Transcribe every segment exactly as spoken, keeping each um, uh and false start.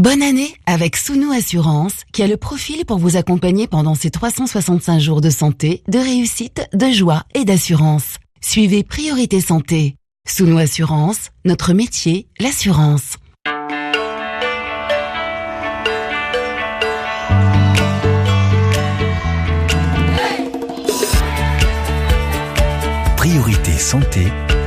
Bonne année avec Sounou Assurance, qui a le profil pour vous accompagner pendant ces trois cent soixante-cinq jours de santé, de réussite, de joie et d'assurance. Suivez Priorité Santé. Sounou Assurance, notre métier, l'assurance. Priorité Santé.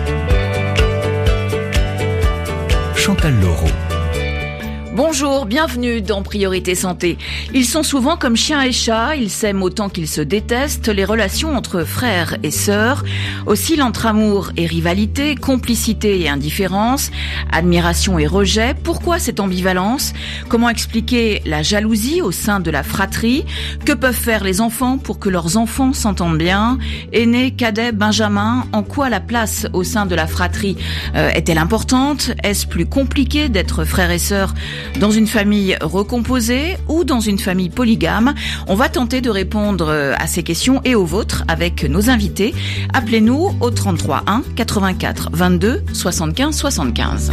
Chantal Laureau. Bonjour, bienvenue dans Priorité Santé. Ils sont souvent comme chien et chat, ils s'aiment autant qu'ils se détestent, les relations entre frères et sœurs oscillent entre amour et rivalité, complicité et indifférence, admiration et rejet. Pourquoi cette ambivalence ? Comment expliquer la jalousie au sein de la fratrie ? Que peuvent faire les enfants pour que leurs enfants s'entendent bien ? Aînés, cadets, benjamins, en quoi la place au sein de la fratrie euh, est-elle importante ? Est-ce plus compliqué d'être frères et sœurs dans une famille recomposée ou dans une famille polygame? On va tenter de répondre à ces questions et aux vôtres avec nos invités. Appelez-nous au trente-trois un quatre-vingt-quatre vingt-deux soixante-quinze soixante-quinze.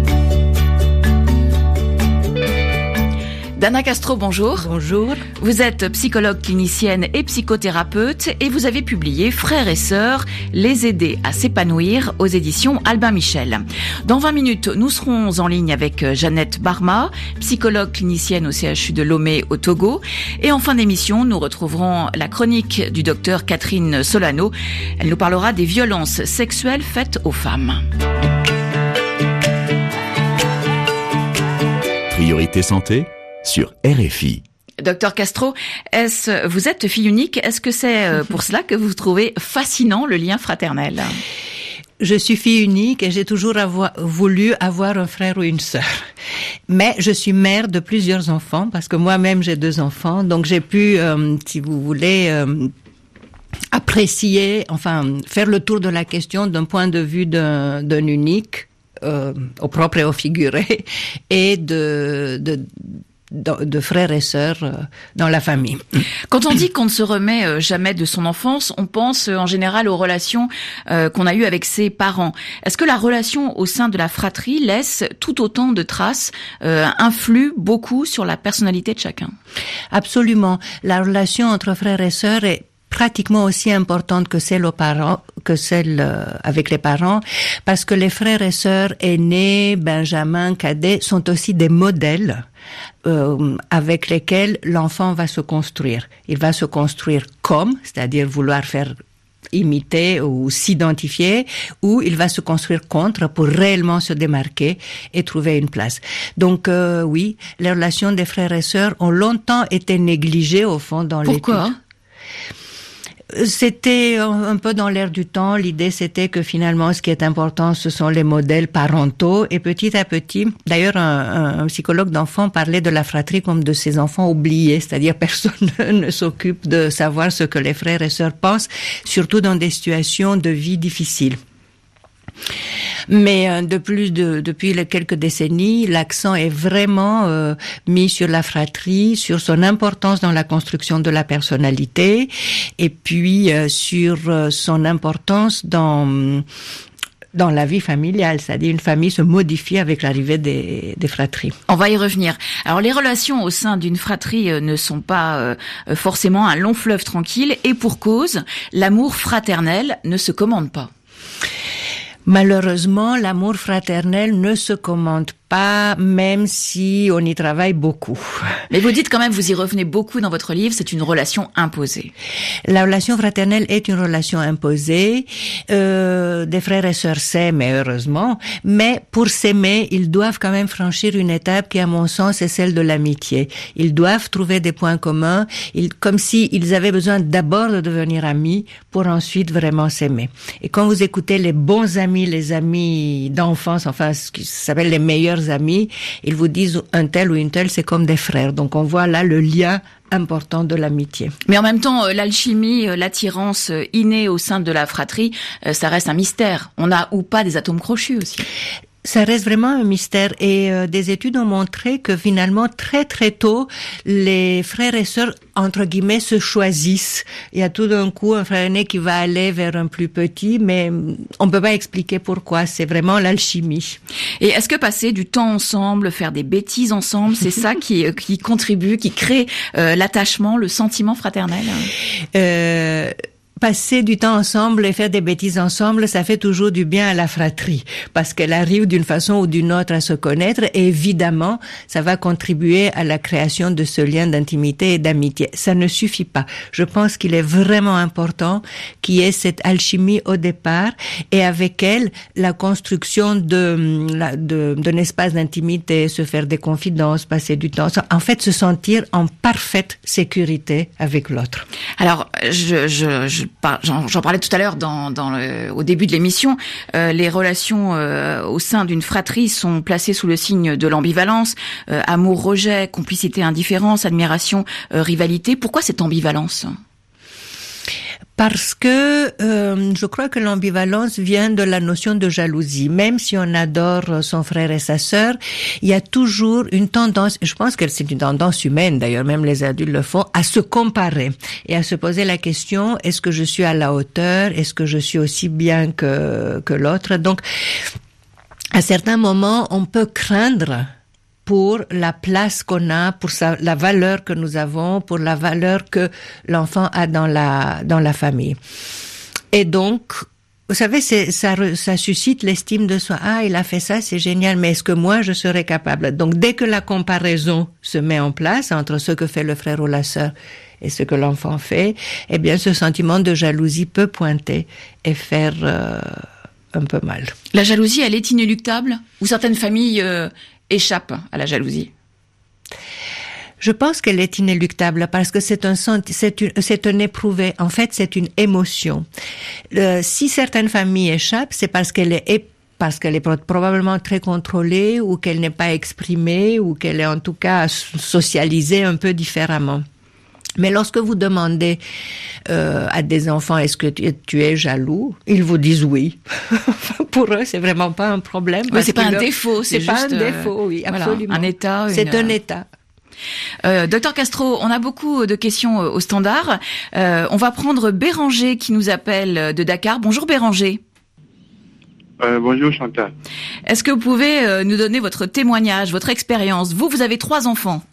Dana Castro, bonjour. Bonjour. Vous êtes psychologue clinicienne et psychothérapeute et vous avez publié Frères et sœurs, les aider à s'épanouir aux éditions Albin Michel. Dans vingt minutes, nous serons en ligne avec Jeannette Barma, psychologue clinicienne au C H U de Lomé au Togo. Et en fin d'émission, nous retrouverons la chronique du docteur Catherine Solano. Elle nous parlera des violences sexuelles faites aux femmes. Priorité Santé sur R F I. Docteur Castro, est-ce, vous êtes fille unique, est-ce que c'est pour cela que vous trouvez fascinant le lien fraternel ? Je suis fille unique et j'ai toujours avoir, voulu avoir un frère ou une sœur. Mais je suis mère de plusieurs enfants parce que moi-même j'ai deux enfants, donc j'ai pu, euh, si vous voulez, euh, apprécier, enfin faire le tour de la question d'un point de vue d'un, d'un unique, euh, au propre et au figuré, et de... de de frères et sœurs dans la famille. Quand on dit qu'on ne se remet jamais de son enfance, on pense en général aux relations qu'on a eues avec ses parents. Est-ce que la relation au sein de la fratrie laisse tout autant de traces, influe beaucoup sur la personnalité de chacun ? Absolument. La relation entre frères et sœurs est pratiquement aussi importante que celle aux parents, que celle euh, avec les parents, parce que les frères et sœurs aînés, benjamins, cadets, sont aussi des modèles euh, avec lesquels l'enfant va se construire. Il va se construire comme, c'est-à-dire vouloir faire imiter ou s'identifier, ou il va se construire contre pour réellement se démarquer et trouver une place. Donc euh, oui, les relations des frères et sœurs ont longtemps été négligées au fond dans l'étude. Pourquoi ? C'était un peu dans l'air du temps. L'idée, c'était que finalement, ce qui est important, ce sont les modèles parentaux. Et petit à petit, d'ailleurs, un, un psychologue d'enfants parlait de la fratrie comme de ses enfants oubliés. C'est-à-dire, personne ne s'occupe de savoir ce que les frères et sœurs pensent, surtout dans des situations de vie difficiles. Mais de plus de depuis les quelques décennies, l'accent est vraiment euh, mis sur la fratrie, sur son importance dans la construction de la personnalité, et puis euh, sur euh, son importance dans dans la vie familiale, c'est-à-dire une famille se modifie avec l'arrivée des, des fratries. On va y revenir. Alors les relations au sein d'une fratrie euh, ne sont pas euh, forcément un long fleuve tranquille, et pour cause, l'amour fraternel ne se commande pas. Malheureusement, l'amour fraternel ne se commande pas, même si on y travaille beaucoup. Mais vous dites quand même, vous y revenez beaucoup dans votre livre, c'est une relation imposée. La relation fraternelle est une relation imposée. Euh, des frères et sœurs s'aiment, heureusement, mais pour s'aimer, ils doivent quand même franchir une étape qui, à mon sens, est celle de l'amitié. Ils doivent trouver des points communs, ils, comme si ils avaient besoin d'abord de devenir amis pour ensuite vraiment s'aimer. Et quand vous écoutez les bons amis, les amis d'enfance, enfin ce qui s'appelle les meilleurs amis, ils vous disent un tel ou une telle, c'est comme des frères. Donc on voit là le lien important de l'amitié. Mais en même temps, l'alchimie, l'attirance innée au sein de la fratrie, ça reste un mystère. On a ou pas des atomes crochus aussi. Ça reste vraiment un mystère et euh, des études ont montré que finalement très très tôt les frères et sœurs entre guillemets se choisissent. Il y a tout d'un coup un frère aîné qui va aller vers un plus petit, mais on peut pas expliquer pourquoi. C'est vraiment l'alchimie. Et est-ce que passer du temps ensemble, faire des bêtises ensemble, c'est ça qui qui contribue, qui crée euh, l'attachement, le sentiment fraternel? Euh Passer du temps ensemble et faire des bêtises ensemble, ça fait toujours du bien à la fratrie, parce qu'elle arrive d'une façon ou d'une autre à se connaître, et évidemment, ça va contribuer à la création de ce lien d'intimité et d'amitié. Ça ne suffit pas. Je pense qu'il est vraiment important qu'il y ait cette alchimie au départ, et avec elle, la construction de, de, d'un espace d'intimité, se faire des confidences, passer du temps, en fait, se sentir en parfaite sécurité avec l'autre. Alors, je, je, je J'en, j'en parlais tout à l'heure dans, dans le, au début de l'émission. Euh, les relations euh, au sein d'une fratrie sont placées sous le signe de l'ambivalence, euh, amour, rejet, complicité, indifférence, admiration, euh, rivalité. Pourquoi cette ambivalence ? Parce que euh, je crois que l'ambivalence vient de la notion de jalousie. Même si on adore son frère et sa sœur, il y a toujours une tendance, je pense que c'est une tendance humaine d'ailleurs, même les adultes le font, à se comparer et à se poser la question, est-ce que je suis à la hauteur? Est-ce que je suis aussi bien que, que l'autre? Donc, à certains moments, on peut craindre pour la place qu'on a, pour sa, la valeur que nous avons, pour la valeur que l'enfant a dans la dans la famille. Et donc, vous savez, c'est, ça, ça suscite l'estime de soi. Ah, il a fait ça, c'est génial, mais est-ce que moi, je serais capable? Donc, dès que la comparaison se met en place entre ce que fait le frère ou la sœur et ce que l'enfant fait, eh bien, ce sentiment de jalousie peut pointer et faire euh, un peu mal. La jalousie, elle est inéluctable? Ou certaines familles euh, échappent à la jalousie? Je pense qu'elle est inéluctable parce que c'est un c'est une c'est un éprouvé. En fait, c'est une émotion. Euh, si certaines familles échappent, c'est parce qu'elle est parce qu'elle est probablement très contrôlée ou qu'elle n'est pas exprimée ou qu'elle est en tout cas socialisée un peu différemment. Mais lorsque vous demandez euh, à des enfants, est-ce que tu, tu es jaloux? Ils vous disent oui. Pour eux, c'est vraiment pas un problème. Mais c'est pas un leur... défaut, c'est, c'est juste pas un défaut, oui, absolument. Voilà, un état. Une... C'est un état. Euh, Docteur Castro, on a beaucoup de questions au standard. Euh, on va prendre Béranger qui nous appelle de Dakar. Bonjour Béranger. Euh, bonjour Chantal. Est-ce que vous pouvez euh, nous donner votre témoignage, votre expérience? Vous, vous avez trois enfants.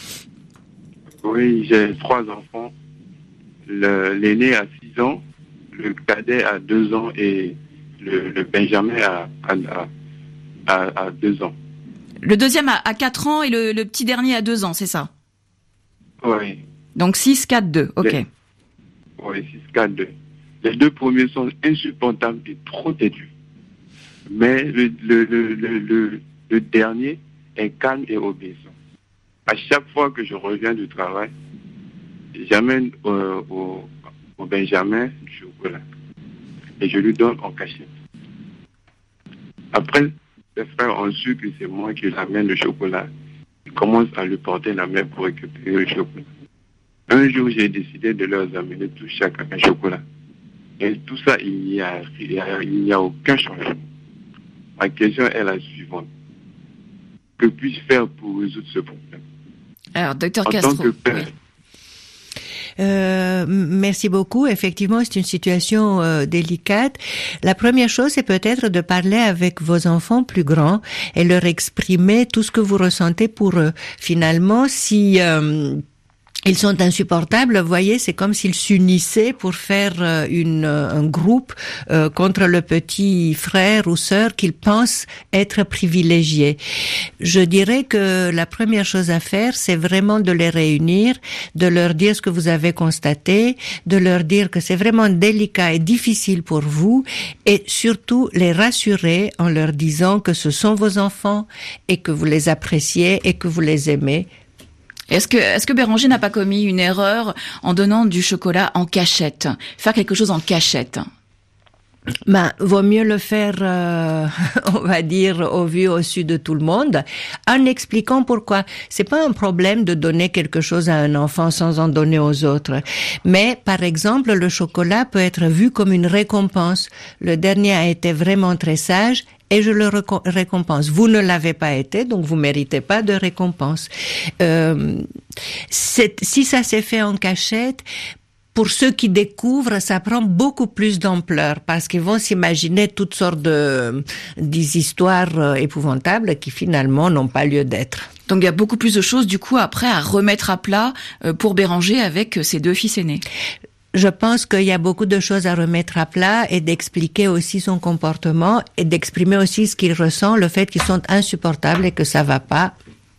Oui, j'ai trois enfants. Le, l'aîné a six ans, le cadet a deux ans et le, le Benjamin a, a, a, a deux ans. Le deuxième a, a quatre ans et le, le petit dernier a deux ans, c'est ça? Oui. Donc six, quatre, deux, ok. Les, oui, six, quatre, deux. Les deux premiers sont insupportables et trop têtus. Mais le, le, le, le, le, le dernier est calme et obéissant. À chaque fois que je reviens du travail, j'amène euh, au, au Benjamin du chocolat et je lui donne en cachette. Après, les frères ont su que c'est moi qui l'amène le chocolat. Ils commencent à lui porter la main pour récupérer le chocolat. Un jour, j'ai décidé de leur amener tout chacun un chocolat. Et tout ça, il n'y a, il y a, il n'y a aucun changement. Ma question est la suivante. Que puis-je faire pour résoudre ce problème? Alors, docteur Castro. En tant que père, oui. Euh, merci beaucoup. Effectivement, c'est une situation euh, délicate. La première chose, c'est peut-être de parler avec vos enfants plus grands et leur exprimer tout ce que vous ressentez pour eux. Finalement, si euh, ils sont insupportables, vous voyez, c'est comme s'ils s'unissaient pour faire une, un groupe euh, contre le petit frère ou sœur qu'ils pensent être privilégiés. Je dirais que la première chose à faire, c'est vraiment de les réunir, de leur dire ce que vous avez constaté, de leur dire que c'est vraiment délicat et difficile pour vous, et surtout les rassurer en leur disant que ce sont vos enfants et que vous les appréciez et que vous les aimez. Est-ce que, est-ce que Béranger n'a pas commis une erreur en donnant du chocolat en cachette? Faire quelque chose en cachette? Ben, vaut mieux le faire, euh, on va dire, au vu, au su de tout le monde, en expliquant pourquoi. C'est pas un problème de donner quelque chose à un enfant sans en donner aux autres. Mais, par exemple, le chocolat peut être vu comme une récompense. Le dernier a été vraiment très sage et je le récom- récompense. Vous ne l'avez pas été, donc vous méritez pas de récompense. Euh, c'est, si ça s'est fait en cachette, pour ceux qui découvrent, ça prend beaucoup plus d'ampleur parce qu'ils vont s'imaginer toutes sortes de des histoires épouvantables qui finalement n'ont pas lieu d'être. Donc il y a beaucoup plus de choses du coup après à remettre à plat pour Béranger avec ses deux fils aînés. Je pense qu'il y a beaucoup de choses à remettre à plat et d'expliquer aussi son comportement et d'exprimer aussi ce qu'il ressent, le fait qu'ils sont insupportables et que ça va pas.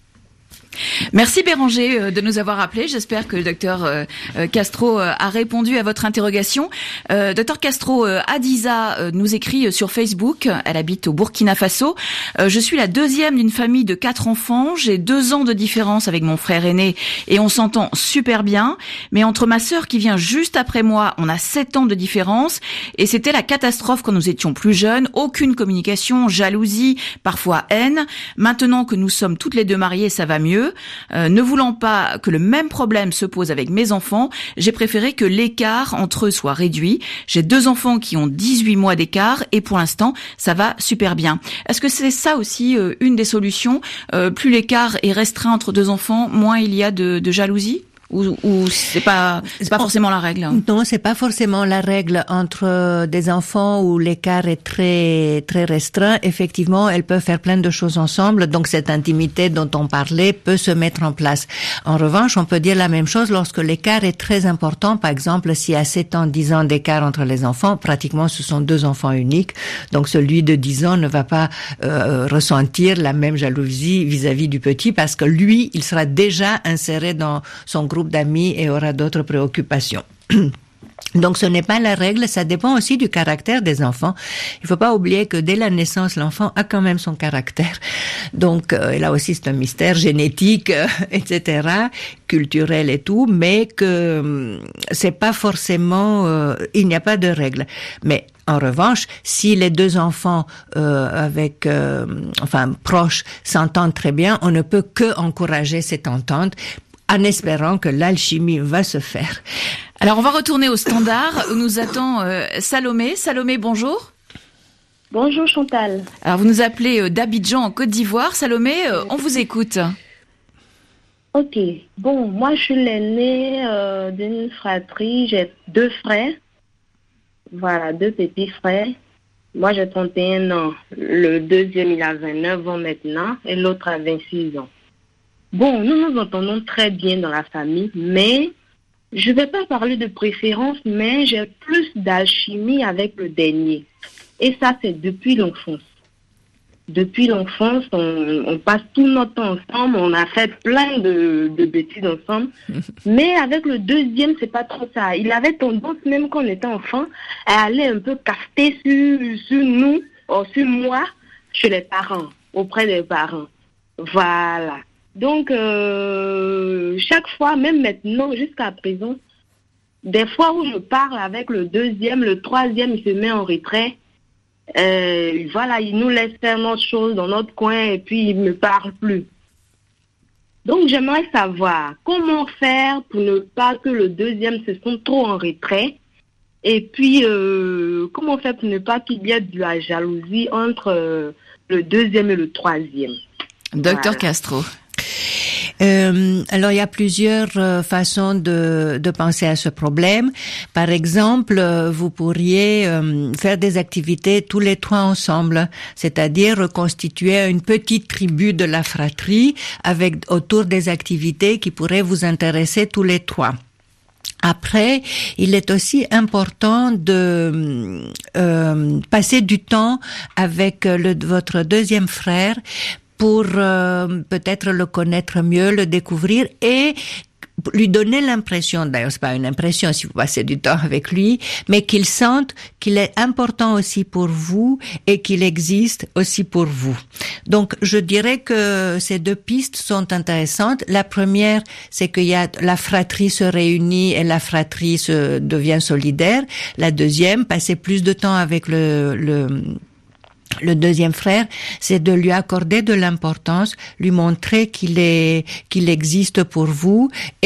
Merci Béranger de nous avoir appelés. J'espère que le docteur Castro a répondu à votre interrogation. Euh, docteur Castro, Adiza nous écrit sur Facebook. Elle habite au Burkina Faso. Euh, je suis la deuxième d'une famille de quatre enfants. J'ai deux ans de différence avec mon frère aîné et on s'entend super bien. Mais entre ma sœur qui vient juste après moi, on a sept ans de différence et c'était la catastrophe quand nous étions plus jeunes. Aucune communication, jalousie, parfois haine. Maintenant que nous sommes toutes les deux mariées, ça va mieux. Euh, ne voulant pas que le même problème se pose avec mes enfants, j'ai préféré que l'écart entre eux soit réduit. J'ai deux enfants qui ont dix-huit mois d'écart et pour l'instant, ça va super bien. Est-ce que c'est ça aussi euh, une des solutions ? euh, Plus l'écart est restreint entre deux enfants, moins il y a de, de jalousie ? Ou, ou c'est pas c'est pas forcément la règle. Non, c'est pas forcément la règle entre des enfants où l'écart est très très restreint. Effectivement, elles peuvent faire plein de choses ensemble, donc cette intimité dont on parlait peut se mettre en place. En revanche, on peut dire la même chose lorsque l'écart est très important. Par exemple, s'il y a sept ans, dix ans d'écart entre les enfants, pratiquement ce sont deux enfants uniques. Donc celui de dix ans ne va pas euh, ressentir la même jalousie vis-à-vis du petit parce que lui, il sera déjà inséré dans son groupe d'amis et aura d'autres préoccupations. Donc ce n'est pas la règle, ça dépend aussi du caractère des enfants. Il ne faut pas oublier que dès la naissance, l'enfant a quand même son caractère. Donc euh, là aussi c'est un mystère génétique, euh, et cetera, culturel et tout, mais que euh, c'est pas forcément, euh, il n'y a pas de règle. Mais en revanche, si les deux enfants euh, avec, euh, enfin proches s'entendent très bien, on ne peut que encourager cette entente, en espérant que l'alchimie va se faire. Alors, on va retourner au standard où nous attend euh, Salomé. Salomé, bonjour. Bonjour Chantal. Alors, vous nous appelez euh, d'Abidjan en Côte d'Ivoire. Salomé, euh, on vous écoute. Ok. Bon, moi, je suis l'aînée euh, d'une fratrie. J'ai deux frères. Voilà, deux petits frères. Moi, j'ai trente et un ans. Le deuxième, il a vingt-neuf ans maintenant et l'autre a vingt-six ans. Bon, nous nous entendons très bien dans la famille, mais je ne vais pas parler de préférence, mais j'ai plus d'alchimie avec le dernier. Et ça, c'est depuis l'enfance. Depuis l'enfance, on, on passe tout notre temps ensemble, on a fait plein de, de bêtises ensemble. Mais avec le deuxième, c'est pas trop ça. Il avait tendance, même quand on était enfant, à aller un peu caster sur, sur nous, ou sur moi, chez les parents, auprès des parents. Voilà. Donc, euh, chaque fois, même maintenant, jusqu'à présent, des fois où je parle avec le deuxième, le troisième, il se met en retrait. Euh, voilà, il nous laisse faire notre chose dans notre coin et puis il ne me parle plus. Donc, j'aimerais savoir comment faire pour ne pas que le deuxième se sente trop en retrait. Et puis, euh, comment faire pour ne pas qu'il y ait de la jalousie entre euh, le deuxième et le troisième. Docteur Voilà. Castro. Euh, alors, il y a plusieurs euh, façons de, de penser à ce problème. Par exemple, euh, vous pourriez euh, faire des activités tous les trois ensemble, c'est-à-dire reconstituer une petite tribu de la fratrie avec autour des activités qui pourraient vous intéresser tous les trois. Après, il est aussi important de euh, passer du temps avec le, votre deuxième frère pour euh, peut-être le connaître mieux, le découvrir et lui donner l'impression, d'ailleurs c'est pas une impression si vous passez du temps avec lui, mais qu'il sente qu'il est important aussi pour vous et qu'il existe aussi pour vous. Donc je dirais que ces deux pistes sont intéressantes. La première, c'est qu'il y a la fratrie se réunit et la fratrie se devient solidaire. La deuxième, passer plus de temps avec le, le Le deuxième frère, c'est de lui accorder de l'importance, lui montrer qu'il est, qu'il existe pour vous et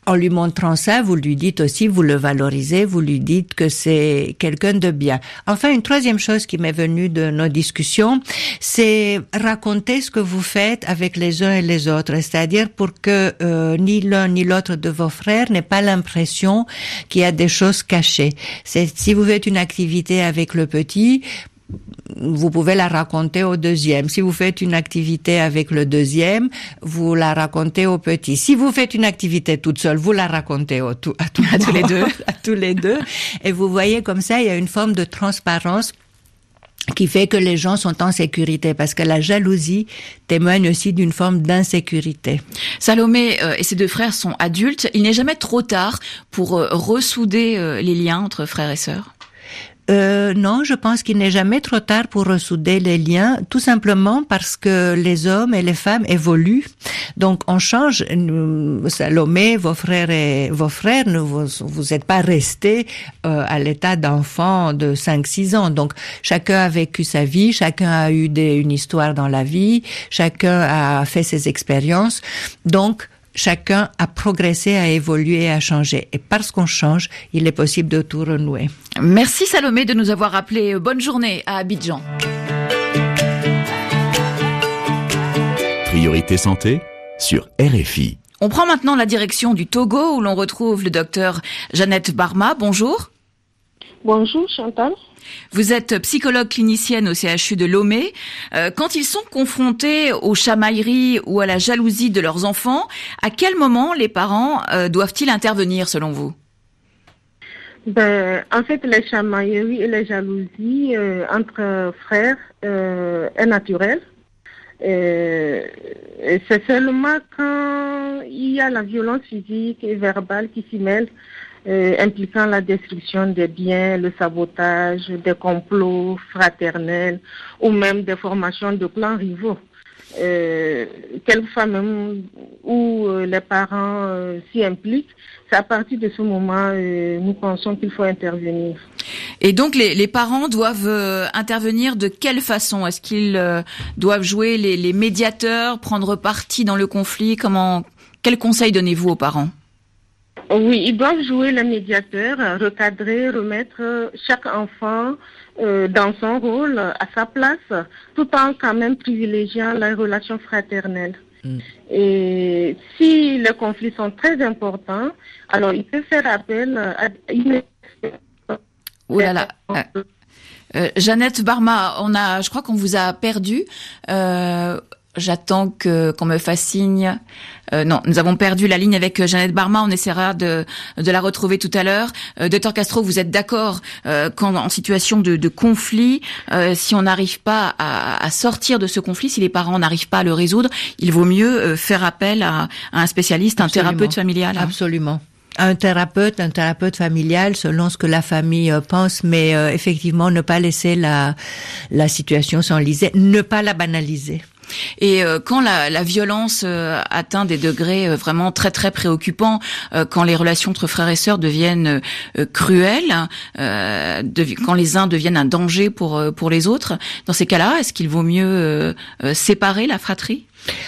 en lui montrant ça, vous lui dites aussi, vous le valorisez, vous lui dites que c'est quelqu'un de bien. Enfin, une troisième chose qui m'est venue de nos discussions, c'est raconter ce que vous faites avec les uns et les autres. C'est-à-dire pour que euh, ni l'un ni l'autre de vos frères n'ait pas l'impression qu'il y a des choses cachées. C'est, si vous faites une activité avec le petit, vous pouvez la raconter au deuxième. Si vous faites une activité avec le deuxième, vous la racontez au petit. Si vous faites une activité toute seule, vous la racontez au tout, à, tout, à tous les deux, à tous les deux. Et vous voyez comme ça, il y a une forme de transparence qui fait que les gens sont en sécurité, parce que la jalousie témoigne aussi d'une forme d'insécurité. Salomé euh, et ses deux frères sont adultes. Il n'est jamais trop tard pour euh, ressouder euh, les liens entre frères et sœurs. Euh, non, je pense qu'il n'est jamais trop tard pour ressouder les liens, tout simplement parce que les hommes et les femmes évoluent. Donc, on change. Nous, Salomé, vos frères et vos frères, ne vous, vous êtes pas restés euh, à l'état d'enfant de cinq six ans. Donc, chacun a vécu sa vie, chacun a eu des, une histoire dans la vie, chacun a fait ses expériences. Donc, chacun a progressé, a évolué, a changé. Et parce qu'on change, il est possible de tout renouer. Merci Salomé de nous avoir appelé. Bonne journée à Abidjan. Priorité santé sur R F I. On prend maintenant la direction du Togo où l'on retrouve le docteur Jeannette Barma. Bonjour. Bonjour Chantal. Vous êtes psychologue clinicienne au C H U de Lomé. Euh, quand ils sont confrontés aux chamailleries ou à la jalousie de leurs enfants, à quel moment les parents euh, doivent-ils intervenir selon vous ? Ben, en fait, les chamailleries et les jalousies euh, entre frères euh, est naturel. Euh, c'est seulement quand il y a la violence physique et verbale qui s'y mêle, euh, impliquant la destruction des biens, le sabotage, des complots fraternels ou même des formations de clans rivaux. Euh, quelquefois même où euh, les parents euh, s'y impliquent, c'est à partir de ce moment euh, nous pensons qu'il faut intervenir. Et donc les, les parents doivent euh, intervenir de quelle façon ? Est-ce qu'ils euh, doivent jouer les, les médiateurs, prendre parti dans le conflit ? Comment ? Quels conseils donnez-vous aux parents ? Oui, ils doivent jouer le médiateur, recadrer, remettre chaque enfant euh, dans son rôle, à sa place, tout en quand même privilégiant la relation fraternelle. Mm. Et si les conflits sont très importants, alors il peut faire appel à une... Oh là là. Euh, euh, Jeannette Barma, on a, je crois qu'on vous a perdu. Euh, J'attends que qu'on me fasse signe. Euh, non, nous avons perdu la ligne avec Jeannette Barma. On essaiera de de la retrouver tout à l'heure. Euh, Docteur Castro, vous êtes d'accord euh, quand en situation de, de conflit, euh, si on n'arrive pas à, à sortir de ce conflit, si les parents n'arrivent pas à le résoudre, il vaut mieux euh, faire appel à, à un spécialiste, Absolument. un thérapeute familial. Hein. Absolument. Un thérapeute, un thérapeute familial, selon ce que la famille euh, pense, mais euh, effectivement, ne pas laisser la la situation s'enliser, ne pas la banaliser. Et euh, quand la, la violence euh, atteint des degrés euh, vraiment très très préoccupants, euh, quand les relations entre frères et sœurs deviennent euh, cruelles, euh, devi- quand les uns deviennent un danger pour euh, pour les autres, dans ces cas-là, est-ce qu'il vaut mieux euh, euh, séparer la fratrie ?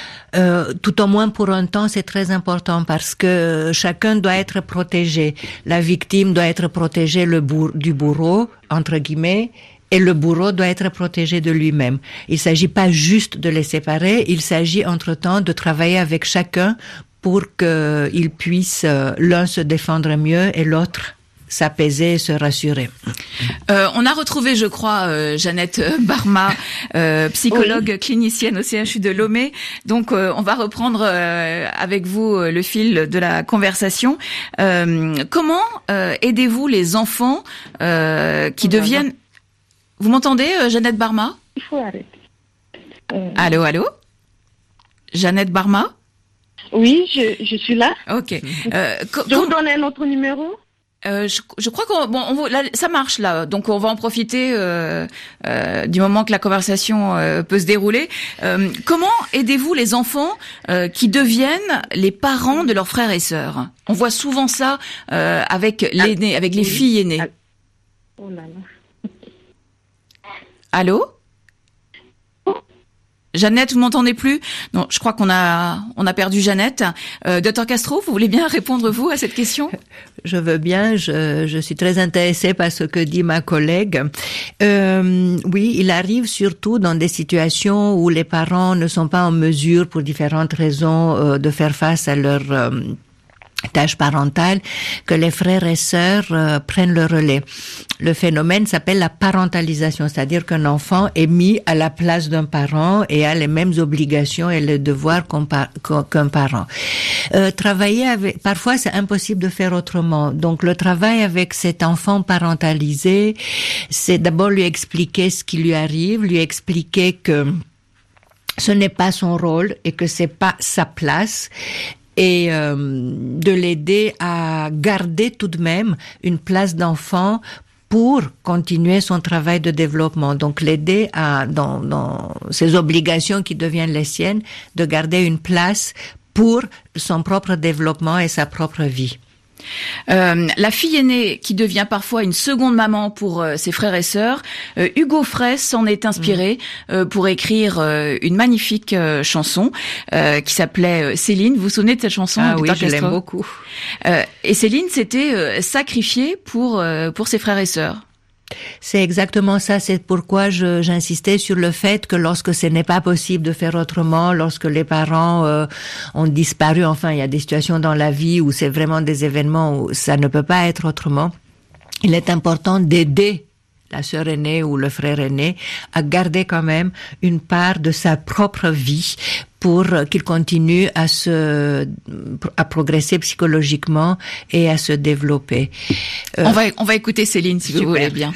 Euh, tout au moins pour un temps, c'est très important parce que chacun doit être protégé. La victime doit être protégée le bourre, du bourreau, entre guillemets, et le bourreau doit être protégé de lui-même. Il s'agit pas juste de les séparer, il s'agit entre-temps de travailler avec chacun pour qu'ils puissent euh, l'un se défendre mieux et l'autre s'apaiser et se rassurer. Euh, on a retrouvé, je crois, euh, Jeannette Barma, euh, psychologue oui. clinicienne au C H U de Lomé. Donc, euh, on va reprendre euh, avec vous euh, le fil de la conversation. Euh, comment euh, aidez-vous les enfants euh, qui deviennent... Vous m'entendez, euh, Jeannette Barma ? Il faut arrêter. Euh... Allô, allô ? Jeannette Barma ? Oui, je, je suis là. Ok. Euh, co- je vous donne un autre numéro ? Euh, je, je crois qu'on bon, on, là, ça marche là, donc on va en profiter euh, euh, du moment que la conversation euh, peut se dérouler. Euh, comment aidez-vous les enfants euh, qui deviennent les parents de leurs frères et sœurs ? On voit souvent ça euh, avec l'aîné, avec les filles aînées. Oh là là. Allô ? Jeannette, vous m'entendez plus? Non, je crois qu'on a on a perdu Jeannette. Euh, Docteur Castro, vous voulez bien répondre vous à cette question? Je veux bien. Je, je suis très intéressée par ce que dit ma collègue. Euh, oui, il arrive surtout dans des situations où les parents ne sont pas en mesure, pour différentes raisons, euh, de faire face à leur euh, tâche parentale, que les frères et sœurs euh, prennent le relais. Le phénomène s'appelle la parentalisation, c'est-à-dire qu'un enfant est mis à la place d'un parent et a les mêmes obligations et les devoirs qu'un, par, qu'un parent. Euh, travailler avec, parfois c'est impossible de faire autrement. Donc le travail avec cet enfant parentalisé, c'est d'abord lui expliquer ce qui lui arrive, lui expliquer que ce n'est pas son rôle et que c'est pas sa place, et euh, de l'aider à garder tout de même une place d'enfant pour continuer son travail de développement. Donc l'aider à, dans, dans ses obligations qui deviennent les siennes, de garder une place pour son propre développement et sa propre vie. Euh, la fille aînée qui devient parfois une seconde maman pour euh, ses frères et sœurs, euh, Hugo Fraisse s'en est inspiré mmh. euh, pour écrire euh, une magnifique euh, chanson euh, qui s'appelait euh, Céline. Vous vous souvenez de cette chanson? Ah oui, je l'aime beaucoup. Euh, et Céline s'était euh, sacrifiée pour euh, pour ses frères et sœurs. C'est exactement ça, c'est pourquoi je, j'insistais sur le fait que lorsque ce n'est pas possible de faire autrement, lorsque les parents euh, ont disparu, enfin il y a des situations dans la vie où c'est vraiment des événements où ça ne peut pas être autrement, il est important d'aider la sœur aînée ou le frère aîné à garder quand même une part de sa propre vie pour qu'il continue à se, à progresser psychologiquement et à se développer. Euh, on va, on va écouter Céline si super. Vous voulez bien.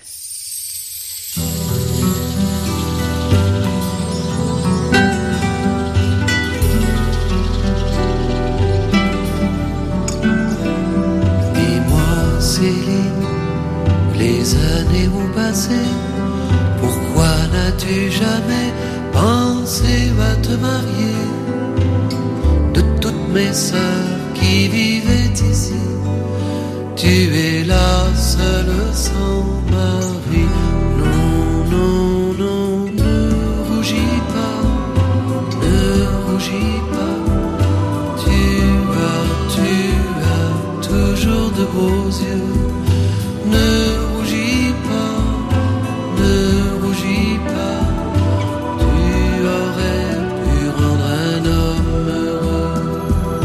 Dis-moi Céline, les années ont passé, pourquoi n'as-tu jamais pensé à te marier? De toutes mes sœurs qui vivaient ici, tu es la seule sans mari. Non, non, non, ne rougis pas, ne rougis pas, tu as, tu as toujours de beaux yeux. Ne rougis pas, ne rougis pas, tu aurais pu rendre un homme heureux.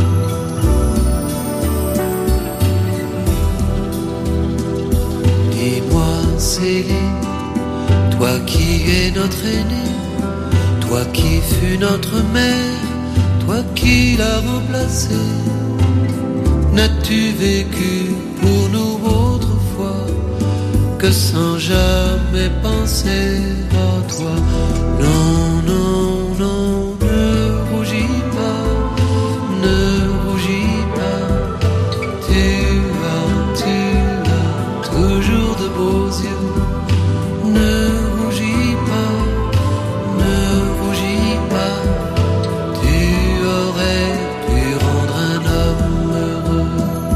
Dis-moi Céline, toi qui es notre aînée, toi qui fus notre mère, toi qui l'as remplacée, n'as-tu vécu pour nous autrefois que sans jamais penser à toi? Non, non, non, ne rougis pas, ne rougis pas, tu as, tu as toujours de beaux yeux. Ne rougis pas, ne rougis pas, tu aurais pu rendre un homme heureux.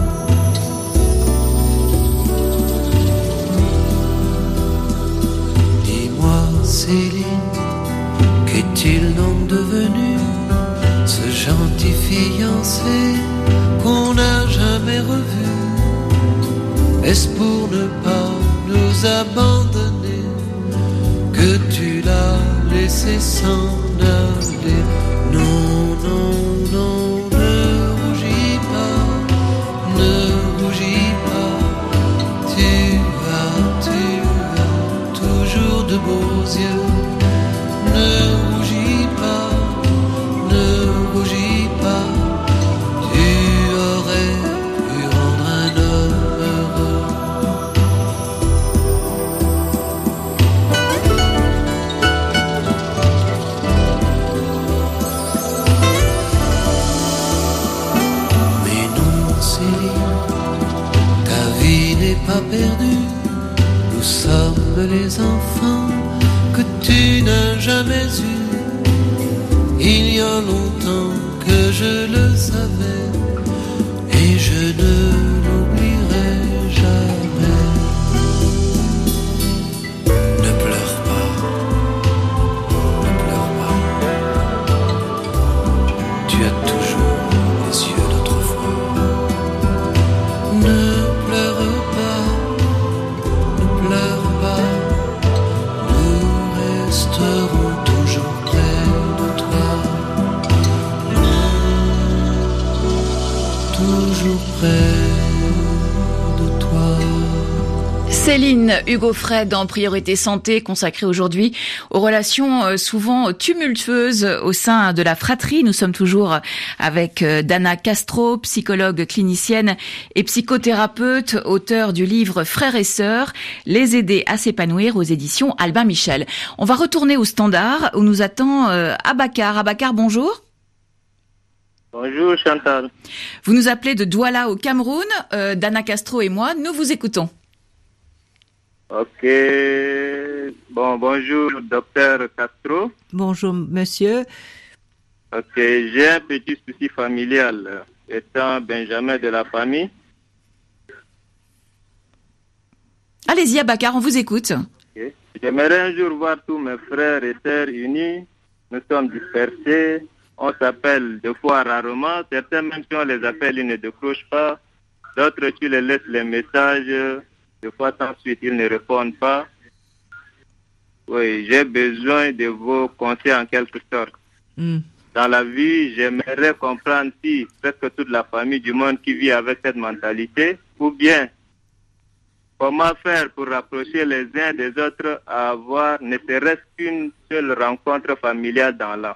Céline, qu'est-il donc devenu, ce gentil fiancé qu'on n'a jamais revu? Est-ce pour ne pas nous abandonner que tu l'as laissé s'en aller? Non, non, non, ne rougis pas, ne rougis pas, tu as, tu as toujours de beaux yeux. Ne rougis pas, ne rougis pas, tu aurais pu rendre un homme heureux. Mais non Céline, ta vie n'est pas perdue, nous sommes les enfants que tu n'as jamais eu. Il y a longtemps que je le savais et je ne l'oublierai jamais. Ne pleure pas, ne pleure pas. toujours près de toi. Céline Hugo Frey dans Priorité Santé, consacrée aujourd'hui aux relations euh, souvent tumultueuses au sein de la fratrie. Nous sommes toujours avec euh, Dana Castro, psychologue clinicienne et psychothérapeute, auteur du livre Frères et Sœurs, les aider à s'épanouir aux éditions Albin Michel. On va retourner au standard où nous attend euh, Abakar. Abakar, bonjour. Bonjour Chantal. Vous nous appelez de Douala au Cameroun. Euh, Dana Castro et moi, nous vous écoutons. Ok. Bon, bonjour, docteur Castro. Bonjour, monsieur. Ok, j'ai un petit souci familial. Étant Benjamin de la famille. Allez-y, Abakar, on vous écoute. Okay. J'aimerais un jour voir tous mes frères et sœurs unis. Nous sommes dispersés. On s'appelle deux fois rarement. Certains, même si on les appelle, ils ne décrochent pas. D'autres, tu les laisses les messages. Deux fois ensuite, ils ne répondent pas. Oui, j'ai besoin de vos conseils en quelque sorte. Mm. Dans la vie, j'aimerais comprendre si presque toute la famille du monde qui vit avec cette mentalité, ou bien comment faire pour rapprocher les uns des autres à avoir ne serait-ce qu'une seule rencontre familiale dans l'an.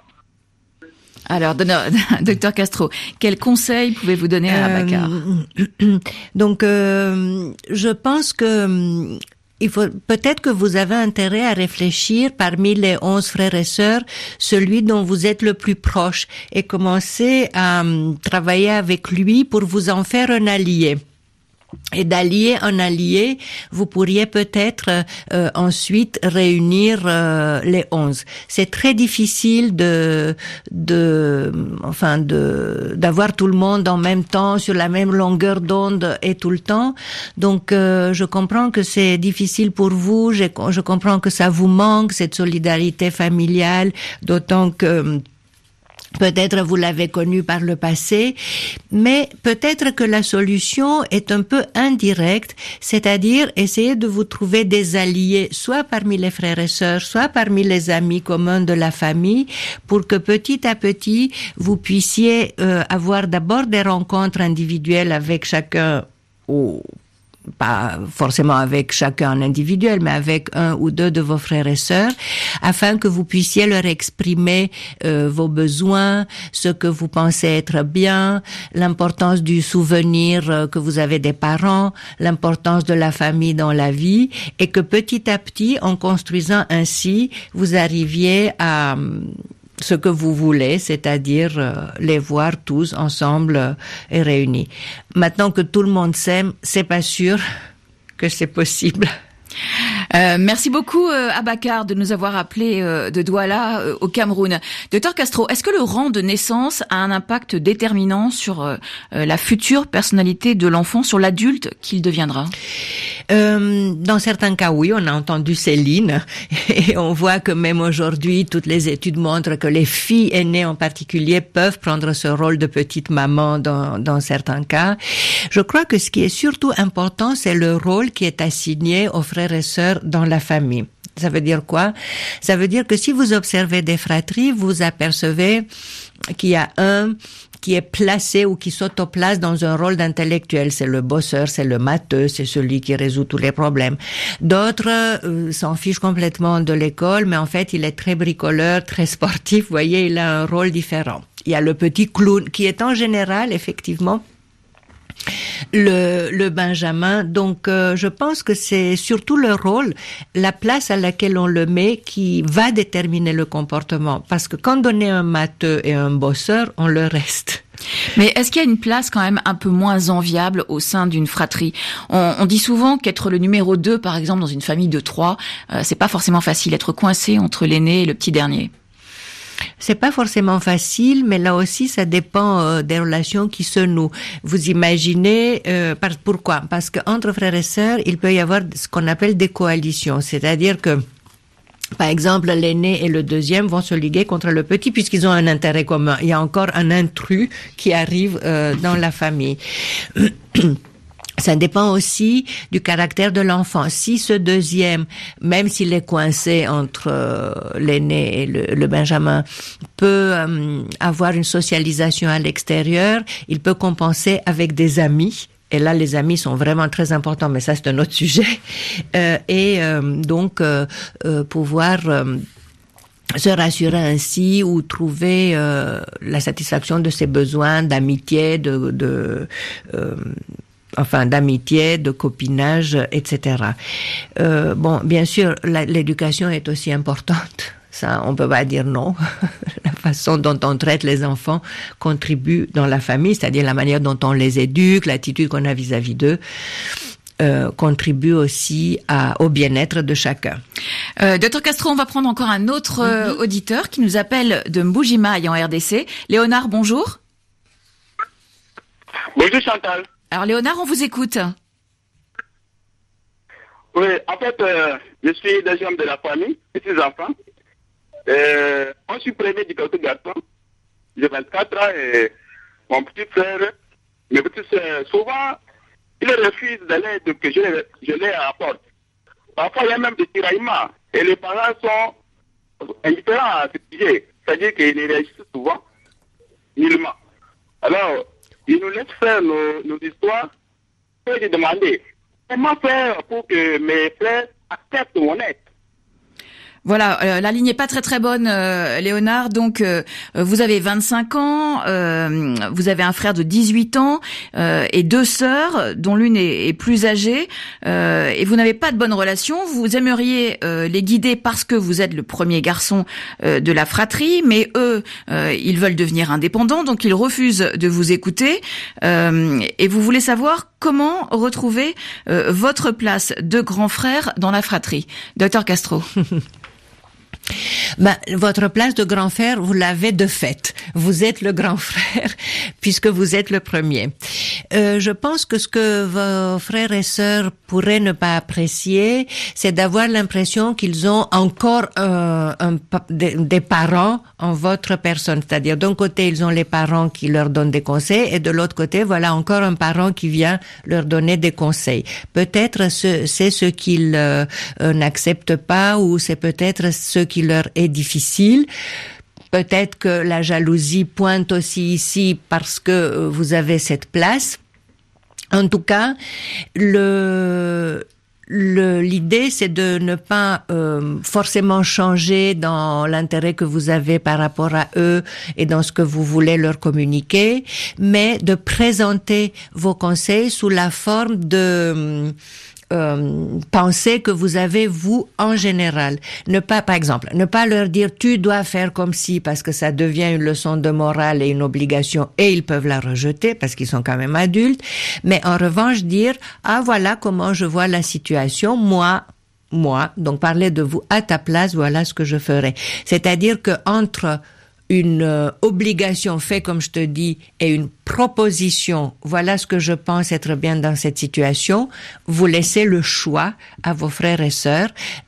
Alors, docteur Castro, quels conseils pouvez-vous donner à Abakar ? euh, Donc, euh, je pense que il faut peut-être que vous avez intérêt à réfléchir parmi les onze frères et sœurs, celui dont vous êtes le plus proche, et commencer à um, travailler avec lui pour vous en faire un allié. Et d'allié en allié, vous pourriez peut-être euh, ensuite réunir euh, les onze. C'est très difficile de, de, enfin de, d'avoir tout le monde en même temps sur la même longueur d'onde et tout le temps. Donc, euh, je comprends que c'est difficile pour vous. Je, je comprends que ça vous manque cette solidarité familiale, d'autant que peut-être vous l'avez connu par le passé, mais peut-être que la solution est un peu indirecte, c'est-à-dire essayer de vous trouver des alliés, soit parmi les frères et sœurs, soit parmi les amis communs de la famille, pour que petit à petit, vous puissiez euh, avoir d'abord des rencontres individuelles avec chacun ou pas forcément avec chacun individuel, mais avec un ou deux de vos frères et sœurs, afin que vous puissiez leur exprimer euh, vos besoins, ce que vous pensez être bien, l'importance du souvenir euh, que vous avez des parents, l'importance de la famille dans la vie, et que petit à petit, en construisant ainsi, vous arriviez à ce que vous voulez, c'est-à-dire euh, les voir tous ensemble euh, et réunis. Maintenant que tout le monde s'aime, c'est pas sûr que c'est possible. Euh, merci beaucoup euh, Abakar de nous avoir appelé euh, de Douala euh, au Cameroun. Docteur Castro, est-ce que le rang de naissance a un impact déterminant sur euh, la future personnalité de l'enfant, sur l'adulte qu'il deviendra ? Euh, dans certains cas, oui, on a entendu Céline, et on voit que même aujourd'hui, toutes les études montrent que les filles aînées en particulier peuvent prendre ce rôle de petite maman dans, dans certains cas. Je crois que ce qui est surtout important, c'est le rôle qui est assigné aux frères et sœurs dans la famille. Ça veut dire quoi? Ça veut dire que si vous observez des fratries, vous apercevez qu'il y a un qui est placé ou qui s'autoplace dans un rôle d'intellectuel. C'est le bosseur, c'est le matheux, c'est celui qui résout tous les problèmes. D'autres euh, s'en fichent complètement de l'école, mais en fait, il est très bricoleur, très sportif. Vous voyez, il a un rôle différent. Il y a le petit clown qui est en général, effectivement, le, le Benjamin. Donc, euh, je pense que c'est surtout le rôle, la place à laquelle on le met qui va déterminer le comportement. Parce que quand on est un matheux et un bosseur, on le reste. Mais est-ce qu'il y a une place quand même un peu moins enviable au sein d'une fratrie ? on, on dit souvent qu'être le numéro deux, par exemple, dans une famille de trois, euh, c'est pas forcément facile, être coincé entre l'aîné et le petit dernier. C'est pas forcément facile, mais là aussi, ça dépend euh, des relations qui se nouent. Vous imaginez, euh, par, pourquoi ? Parce qu'entre frères et sœurs, il peut y avoir ce qu'on appelle des coalitions, c'est-à-dire que par exemple, l'aîné et le deuxième vont se liguer contre le petit puisqu'ils ont un intérêt commun. Il y a encore un intrus qui arrive euh, dans la famille. Ça dépend aussi du caractère de l'enfant. Si ce deuxième, même s'il est coincé entre euh, l'aîné et le, le benjamin, peut euh, avoir une socialisation à l'extérieur, il peut compenser avec des amis. Et là, les amis sont vraiment très importants, mais ça, c'est un autre sujet. Euh, et euh, donc, euh, euh, pouvoir... Euh, se rassurer ainsi ou trouver euh, la satisfaction de ses besoins d'amitié, de, de euh, enfin d'amitié, de copinage, et cetera. Euh, bon, bien sûr, la, l'éducation est aussi importante. Ça, on peut pas dire non. La façon dont on traite les enfants contribue dans la famille, c'est-à-dire la manière dont on les éduque, l'attitude qu'on a vis-à-vis d'eux. Euh, contribue aussi à, au bien-être de chacun. Euh, Docteur Castro, on va prendre encore un autre euh, mm-hmm. auditeur qui nous appelle de Mbujimaï en R D C. Léonard, bonjour. Bonjour Chantal. Alors Léonard, on vous écoute. Oui, en fait, euh, je suis deuxième de la famille, petits enfants. Euh, on suis premier du côté garçon. J'ai vingt-quatre ans et mon petit frère, mes petits soeurs, souvent, ils refusent de l'aide que je, je les apporte. Parfois, il y a même des tiraillements. Et les parents sont indifférents à ce sujet. C'est-à-dire qu'ils ne réagissent souvent nullement. Alors, ils nous laissent faire nos, nos histoires. Et j'ai demandé, comment faire pour que mes frères acceptent mon aide? Voilà, euh, la ligne est pas très très bonne, euh, Léonard. Donc, euh, vous avez vingt-cinq ans, euh, vous avez un frère de dix-huit ans euh, et deux sœurs, dont l'une est, est plus âgée, euh, et vous n'avez pas de bonne relation. Vous aimeriez euh, les guider parce que vous êtes le premier garçon euh, de la fratrie, mais eux, euh, ils veulent devenir indépendants, donc ils refusent de vous écouter. Euh, et vous voulez savoir comment retrouver euh, votre place de grand frère dans la fratrie. Docteur Castro. Ben, votre place de grand frère, vous l'avez de fait. Vous êtes le grand frère, puisque vous êtes le premier. Euh, je pense que ce que vos frères et sœurs pourraient ne pas apprécier, c'est d'avoir l'impression qu'ils ont encore euh, un, des, des parents en votre personne. C'est-à-dire, d'un côté, ils ont les parents qui leur donnent des conseils, et de l'autre côté, voilà encore un parent qui vient leur donner des conseils. Peut-être ce, c'est ce qu'ils euh, n'acceptent pas, ou c'est peut-être ce qui leur est difficile. Peut-être que la jalousie pointe aussi ici parce que vous avez cette place. En tout cas, le, le, l'idée, c'est de ne pas euh, forcément changer dans l'intérêt que vous avez par rapport à eux et dans ce que vous voulez leur communiquer, mais de présenter vos conseils sous la forme de... Euh, pensée que vous avez vous en général. Ne pas, par exemple, ne pas leur dire tu dois faire comme si, parce que ça devient une leçon de morale et une obligation et ils peuvent la rejeter parce qu'ils sont quand même adultes. Mais en revanche dire ah voilà comment je vois la situation, moi moi donc parler de vous à ta place, voilà ce que je ferais. C'est-à-dire que entre une euh, obligation fait comme je te dis et une proposition, voilà ce que je pense être bien dans cette situation, vous laissez le choix à vos frères et sœurs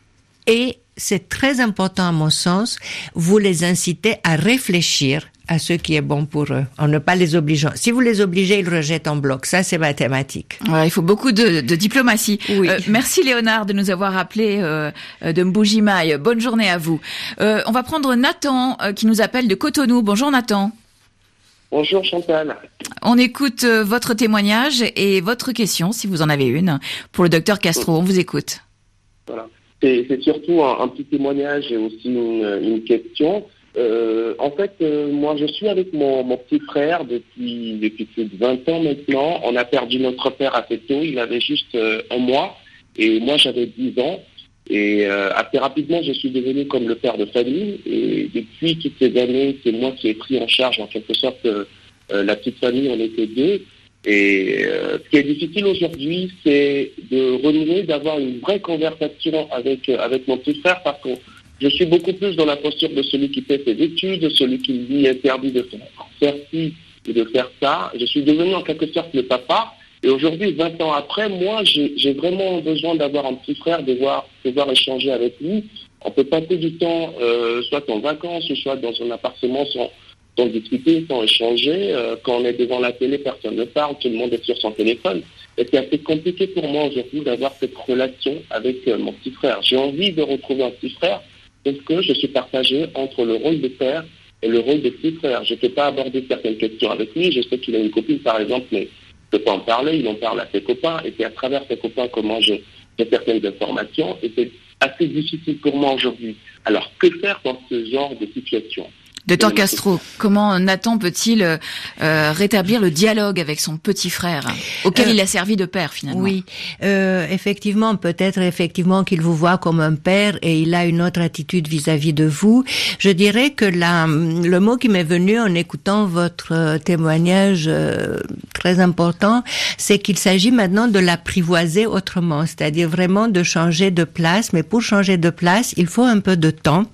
et c'est très important à mon sens, vous les incitez à réfléchir à ce qui est bon pour eux, en ne pas les obligeant. Si vous les obligez, ils rejettent en bloc. Ça, c'est mathématique. Ouais, il faut beaucoup de, de diplomatie. Oui. Euh, merci Léonard de nous avoir appelé euh, de Mbujimaï. Bonne journée à vous. Euh, on va prendre Nathan euh, qui nous appelle de Cotonou. Bonjour Nathan. Bonjour Chantal. On écoute euh, votre témoignage et votre question, si vous en avez une, pour le docteur Castro. On vous écoute. Voilà. C'est, c'est surtout un, un petit témoignage et aussi une, une question. Euh, en fait, euh, moi, je suis avec mon, mon petit frère depuis, depuis plus de vingt ans maintenant. On a perdu notre père assez tôt. Il avait juste euh, un mois et moi, j'avais dix ans. Et euh, assez rapidement, je suis devenu comme le père de famille. Et depuis toutes ces années, c'est moi qui ai pris en charge, en quelque sorte, euh, la petite famille. On était deux. Et euh, ce qui est difficile aujourd'hui, c'est de renouer, d'avoir une vraie conversation avec, euh, avec mon petit frère parce que je suis beaucoup plus dans la posture de celui qui fait ses études, de celui qui lui interdit de faire ci et de faire ça. Je suis devenu en quelque sorte le papa. Et aujourd'hui, vingt ans après, moi, j'ai, j'ai vraiment besoin d'avoir un petit frère, de voir, de pouvoir échanger avec lui. On peut passer du temps, euh, soit en vacances, soit dans un appartement sans, sans discuter, sans échanger. Euh, quand on est devant la télé, personne ne parle, tout le monde est sur son téléphone. Et c'est assez compliqué pour moi aujourd'hui d'avoir cette relation avec euh, mon petit frère. J'ai envie de retrouver un petit frère parce que je suis partagé entre le rôle de père et le rôle de petit frère. Je ne peux pas aborder certaines questions avec lui. Je sais qu'il a une copine, par exemple, mais je ne peux pas en parler. Il en parle à ses copains. Et c'est à travers ses copains comment je j'ai certaines informations. Et c'est assez difficile pour moi aujourd'hui. Alors, que faire dans ce genre de situation ? Docteur Castro, comment Nathan peut-il euh, rétablir le dialogue avec son petit frère, auquel euh, il a servi de père finalement? Oui, euh, effectivement, peut-être effectivement qu'il vous voit comme un père et il a une autre attitude vis-à-vis de vous. Je dirais que la, le mot qui m'est venu en écoutant votre témoignage euh, très important, c'est qu'il s'agit maintenant de l'apprivoiser autrement, c'est-à-dire vraiment de changer de place. Mais pour changer de place, il faut un peu de temps.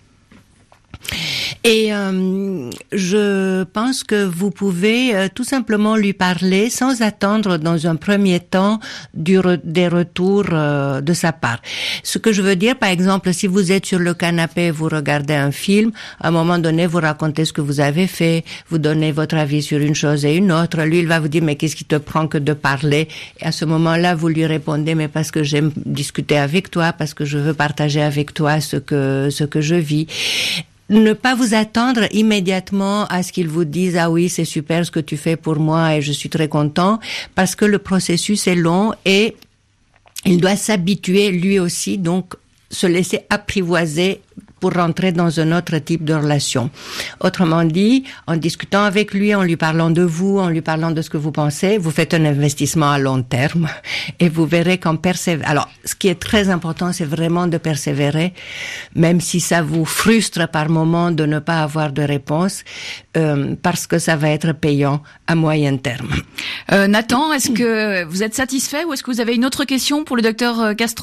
Et euh, je pense que vous pouvez euh, tout simplement lui parler sans attendre dans un premier temps du re- des retours euh, de sa part. Ce que je veux dire, par exemple, si vous êtes sur le canapé, vous regardez un film, à un moment donné, vous racontez ce que vous avez fait, vous donnez votre avis sur une chose et une autre. Lui, il va vous dire, mais qu'est-ce qui te prend que de parler? Et à ce moment-là, vous lui répondez, mais parce que j'aime discuter avec toi, parce que je veux partager avec toi ce que ce que je vis. Ne pas vous attendre immédiatement à ce qu'ils vous disent « Ah oui, c'est super ce que tu fais pour moi et je suis très content » parce que le processus est long et il doit s'habituer lui aussi, donc se laisser apprivoiser pour rentrer dans un autre type de relation. Autrement dit, en discutant avec lui, en lui parlant de vous, en lui parlant de ce que vous pensez, vous faites un investissement à long terme et vous verrez qu'en persévérant. Alors, ce qui est très important, c'est vraiment de persévérer, même si ça vous frustre par moment de ne pas avoir de réponse, euh, parce que ça va être payant à moyen terme. Euh, Nathan, est-ce que vous êtes satisfait ou est-ce que vous avez une autre question pour le docteur Castro ?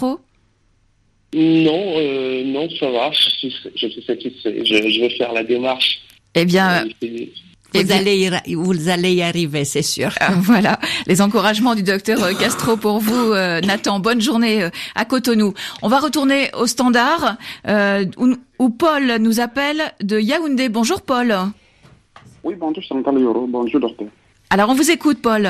Non, euh, non, ça va. Je suis, je suis satisfait. Je, je vais faire la démarche. Eh bien, euh, vous, bien... Allez y, vous allez y arriver, c'est sûr. Euh, voilà, les encouragements du docteur Castro pour vous, euh, Nathan. Bonne journée euh, à Cotonou. On va retourner au standard euh, où, où Paul nous appelle de Yaoundé. Bonjour Paul. Oui, bonjour Chantal Yoro. Bonjour docteur. Alors on vous écoute Paul.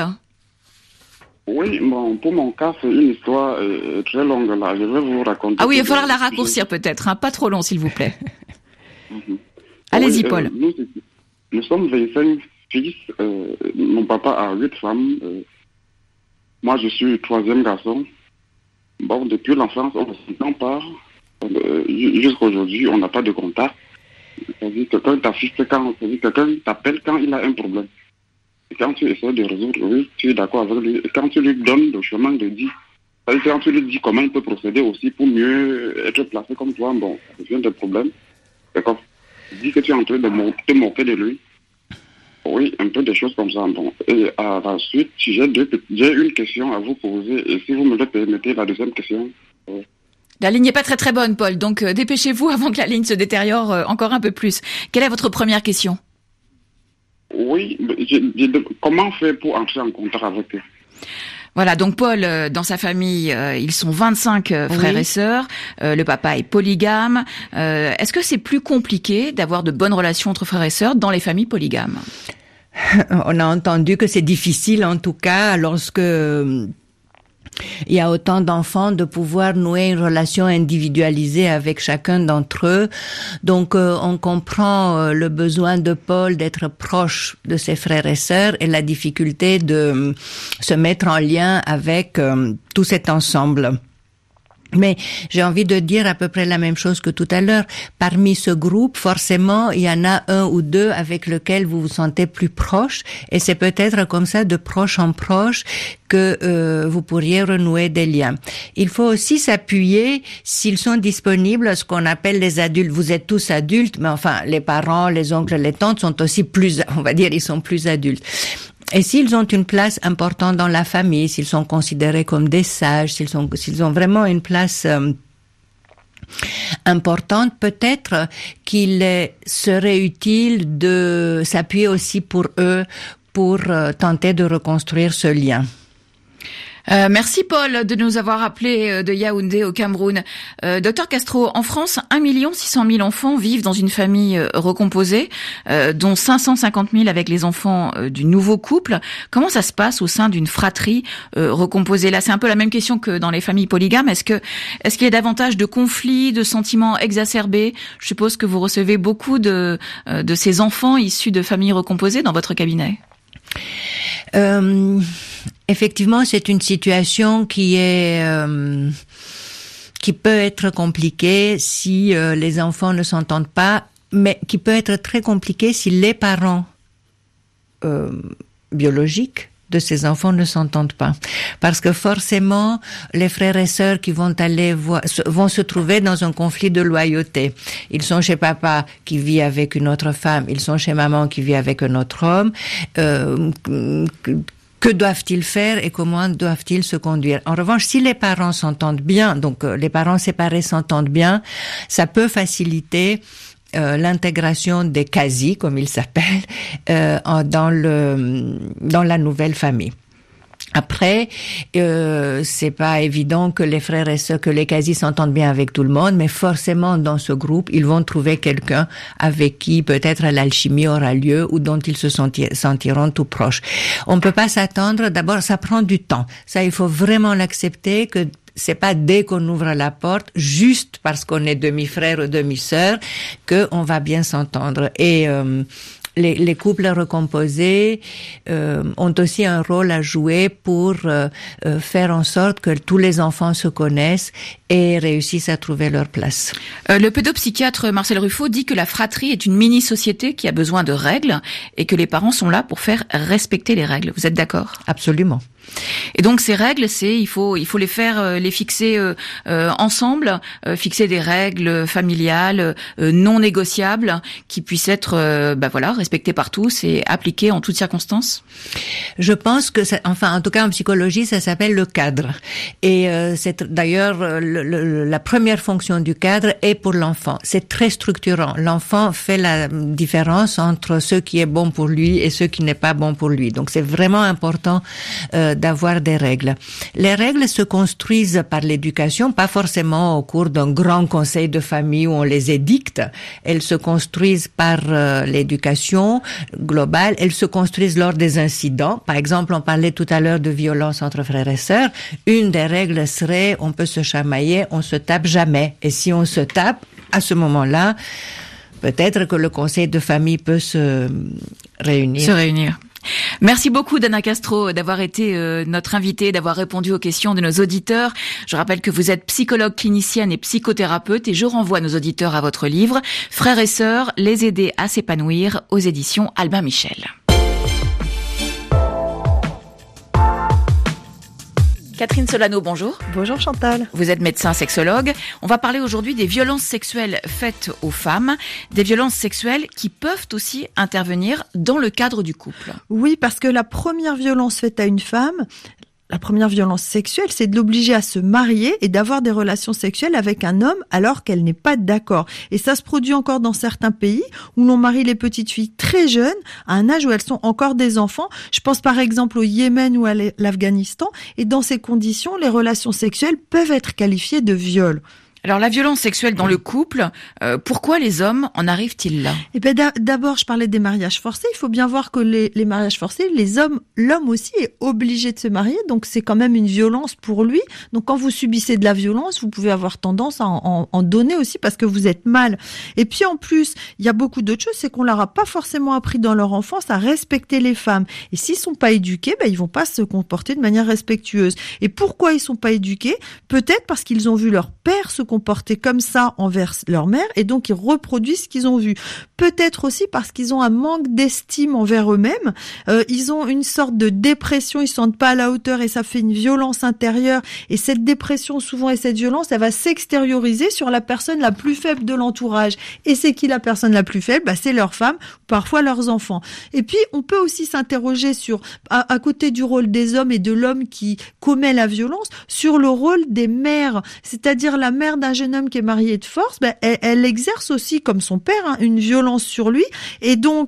Oui, bon, pour mon cas, c'est une histoire euh, très longue là. Je vais vous raconter. Ah oui, il va falloir la raccourcir peut-être, hein, pas trop long s'il vous plaît. mm-hmm. Allez-y, oui, Paul. Euh, nous, nous sommes vingt-cinq fils. Euh, mon papa a huit femmes. Euh, moi, je suis le troisième garçon. Bon, depuis l'enfance, on ne s'entend pas. Euh, jusqu'à aujourd'hui, on n'a pas de contact. C'est-à-dire que quand ta fille, quand quelqu'un t'appelle quand il a un problème. Et quand tu essaies de résoudre, oui, tu es d'accord avec lui. Et quand tu lui donnes le chemin de dire, c'est-à-dire quand tu lui dis comment il peut procéder aussi pour mieux être placé comme toi, bon, ça devient des problèmes. D'accord. Dis que tu es en train de te moquer de lui. Oui, un peu des choses comme ça. Bon. Et à la suite, j'ai, deux, j'ai une question à vous poser. Et si vous me le permettez, la deuxième question. Euh... La ligne n'est pas très très bonne, Paul. Donc euh, dépêchez-vous avant que la ligne se détériore euh, encore un peu plus. Quelle est votre première question ? Oui, je, je, comment on fait pour entrer en contact avec eux? Voilà, donc Paul, euh, dans sa famille, euh, ils sont vingt-cinq euh, frères oui. et sœurs. Euh, le papa est polygame. Euh, est-ce que c'est plus compliqué d'avoir de bonnes relations entre frères et sœurs dans les familles polygames? On a entendu que c'est difficile, en tout cas, lorsque il y a autant d'enfants, de pouvoir nouer une relation individualisée avec chacun d'entre eux. Donc, euh, on comprend euh, le besoin de Paul d'être proche de ses frères et sœurs et la difficulté de euh, se mettre en lien avec euh, tout cet ensemble. Mais j'ai envie de dire à peu près la même chose que tout à l'heure. Parmi ce groupe, forcément, il y en a un ou deux avec lesquels vous vous sentez plus proche, et c'est peut-être comme ça, de proche en proche, que euh, vous pourriez renouer des liens. Il faut aussi s'appuyer, s'ils sont disponibles, ce qu'on appelle les adultes. Vous êtes tous adultes, mais enfin, les parents, les oncles, les tantes sont aussi plus, on va dire, ils sont plus adultes. Et s'ils ont une place importante dans la famille, s'ils sont considérés comme des sages, s'ils sont, s'ils ont vraiment une place euh, importante, peut-être qu'il serait utile de s'appuyer aussi pour eux pour euh, tenter de reconstruire ce lien. Euh, merci Paul de nous avoir appelé de Yaoundé au Cameroun. Euh, Docteur Castro, en France, un million six cent mille enfants vivent dans une famille recomposée, euh, dont cinq cent cinquante mille avec les enfants euh, du nouveau couple. Comment ça se passe au sein d'une fratrie euh, recomposée? Là, c'est un peu la même question que dans les familles polygames. Est-ce que, est-ce qu'il y a davantage de conflits, de sentiments exacerbés? Je suppose que vous recevez beaucoup de, euh, de ces enfants issus de familles recomposées dans votre cabinet. Euh, effectivement, c'est une situation qui est euh, qui peut être compliquée si euh, les enfants ne s'entendent pas, mais qui peut être très compliquée si les parents euh, biologiques de ces enfants ne s'entendent pas. Parce que forcément, les frères et sœurs qui vont aller voir, vont se trouver dans un conflit de loyauté. Ils sont chez papa qui vit avec une autre femme, ils sont chez maman qui vit avec un autre homme. Euh, que doivent-ils faire et comment doivent-ils se conduire? En revanche, si les parents s'entendent bien, donc euh, les parents séparés s'entendent bien, ça peut faciliter Euh, l'intégration des quasi, comme ils s'appellent, euh, dans le dans la nouvelle famille. Après, euh, c'est pas évident que les frères et sœurs, que les quasi s'entendent bien avec tout le monde, mais forcément dans ce groupe, ils vont trouver quelqu'un avec qui peut-être l'alchimie aura lieu ou dont ils se sentir, sentiront tout proches. On ne peut pas s'attendre. D'abord, ça prend du temps. Ça, il faut vraiment l'accepter que c'est pas dès qu'on ouvre la porte, juste parce qu'on est demi-frère ou demi-sœur, que on va bien s'entendre. Et euh, les, les couples recomposés euh, ont aussi un rôle à jouer pour euh, euh, faire en sorte que tous les enfants se connaissent et réussissent à trouver leur place. Euh, le pédopsychiatre Marcel Ruffo dit que la fratrie est une mini-société qui a besoin de règles et que les parents sont là pour faire respecter les règles. Vous êtes d'accord? Absolument. Et donc ces règles, c'est il faut il faut les faire euh, les fixer euh, euh, ensemble, euh, fixer des règles familiales euh, non négociables qui puissent être euh, bah voilà respectées par tous et appliquées en toutes circonstances. Je pense que ça, enfin en tout cas en psychologie ça s'appelle le cadre et euh, c'est d'ailleurs le, le, la première fonction du cadre est pour l'enfant. C'est très structurant. L'enfant fait la différence entre ce qui est bon pour lui et ce qui n'est pas bon pour lui. Donc c'est vraiment important euh, d'avoir des règles. Les règles se construisent par l'éducation, pas forcément au cours d'un grand conseil de famille où on les édicte. Elles se construisent par euh, l'éducation globale. Elles se construisent lors des incidents. Par exemple, on parlait tout à l'heure de violence entre frères et sœurs. Une des règles serait, on peut se chamailler, on se tape jamais. Et si on se tape, à ce moment-là, peut-être que le conseil de famille peut se réunir. Se réunir. Merci beaucoup Dana Castro d'avoir été euh, notre invitée, d'avoir répondu aux questions de nos auditeurs. Je rappelle que vous êtes psychologue clinicienne et psychothérapeute et je renvoie nos auditeurs à votre livre « Frères et sœurs, les aider à s'épanouir » aux éditions Albin Michel. Catherine Solano, bonjour. Bonjour Chantal. Vous êtes médecin sexologue. On va parler aujourd'hui des violences sexuelles faites aux femmes, des violences sexuelles qui peuvent aussi intervenir dans le cadre du couple. Oui, parce que la première violence faite à une femme, la première violence sexuelle, c'est de l'obliger à se marier et d'avoir des relations sexuelles avec un homme alors qu'elle n'est pas d'accord. Et ça se produit encore dans certains pays où l'on marie les petites filles très jeunes, à un âge où elles sont encore des enfants. Je pense par exemple au Yémen ou à l'Afghanistan. Et dans ces conditions, les relations sexuelles peuvent être qualifiées de viol. Alors la violence sexuelle dans le couple, euh, pourquoi les hommes en arrivent-ils là? Eh ben d'abord, je parlais des mariages forcés. Il faut bien voir que les, les mariages forcés, les hommes, l'homme aussi est obligé de se marier, donc c'est quand même une violence pour lui. Donc quand vous subissez de la violence, vous pouvez avoir tendance à en, en, en donner aussi parce que vous êtes mal. Et puis en plus, il y a beaucoup d'autres choses, c'est qu'on leur a pas forcément appris dans leur enfance à respecter les femmes. Et s'ils sont pas éduqués, ben ils vont pas se comporter de manière respectueuse. Et pourquoi ils sont pas éduqués? Peut-être parce qu'ils ont vu leur père se comporter comme ça envers leur mère et donc ils reproduisent ce qu'ils ont vu. Peut-être aussi parce qu'ils ont un manque d'estime envers eux-mêmes. Euh, ils ont une sorte de dépression, ils se sentent pas à la hauteur et ça fait une violence intérieure. Et cette dépression souvent et cette violence, elle va s'extérioriser sur la personne la plus faible de l'entourage. Et c'est qui la personne la plus faible? Bah, c'est leur femme, parfois leurs enfants. Et puis on peut aussi s'interroger sur, à, à côté du rôle des hommes et de l'homme qui commet la violence, sur le rôle des mères, c'est-à-dire la mère d'un jeune homme qui est marié de force, ben, elle, elle exerce aussi, comme son père, hein, une violence sur lui. Et donc,